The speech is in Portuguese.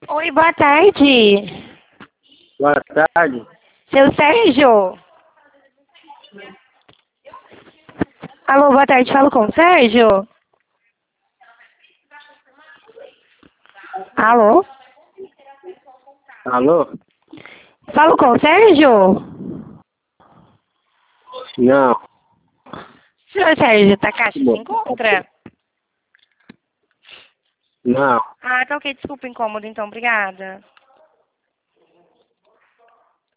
Oi, boa tarde. Boa tarde. Seu Sérgio? Alô, boa tarde, falo com o Sérgio? Alô? Alô? Falo com o Sérgio? Não. Senhor Sérgio Takashi se encontra? Não. Ah, tá ok, desculpa o incômodo então, obrigada.